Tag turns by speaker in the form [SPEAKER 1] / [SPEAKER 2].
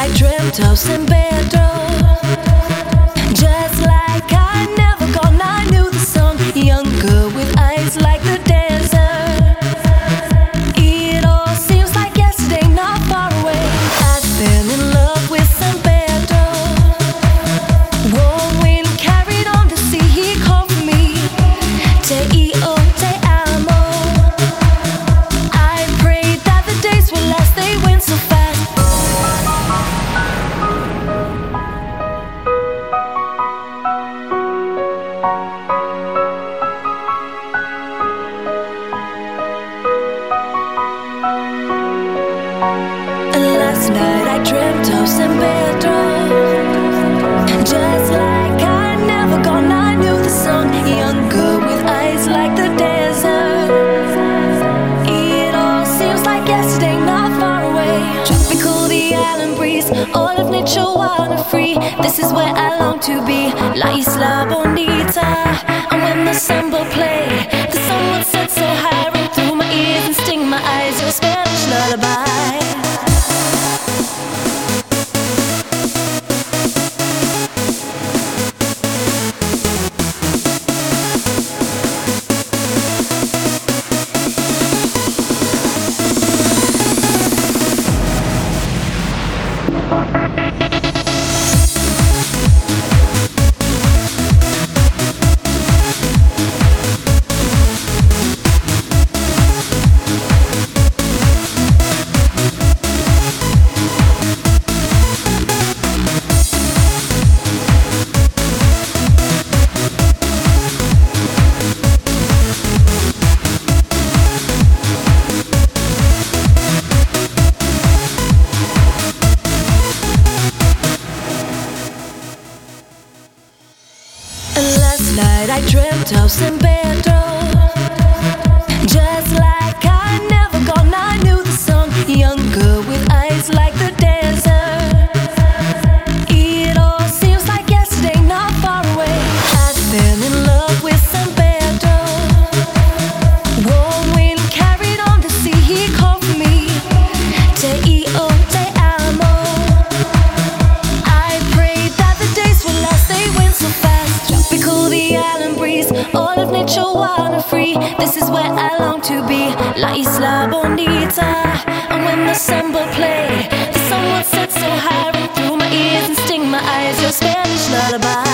[SPEAKER 1] I dreamt of San Pedro. Just like I never gone, I knew the song. Young girl with eyes like the desert. It all seems like yesterday, not far away. I fell in love with San Pedro. Warm wind carried on the sea, he called for me. Te amo. I prayed that the days would last, they went so fast. Last night I dreamt of San Pedro. Just like I never gone, I knew the song. Young girl with eyes like the desert. It all seems like yesterday, not far away. Tropical, the island breeze, all of nature wild and free. This is where I long to be, La Isla Bonita. And when the samba play, the sun would set so high, ring through my ears and sting my eyes. Your Spanish lullaby. Last night I dreamt of San Pedro. Just like I never gone, I knew the song. Young girl with eyes like the desert. It all seems like yesterday, not far away. I fell in love with San Pedro. Warm wind carried on the sea, he called for me. Te amo. I prayed that the days would last, they went so fast. Tropical, the island breeze, all of nature wild and free. This is where I long to be, La Isla Bonita. And when the samba play, the sun would set so high, ring through my ears and sting my eyes. Your Spanish lullaby.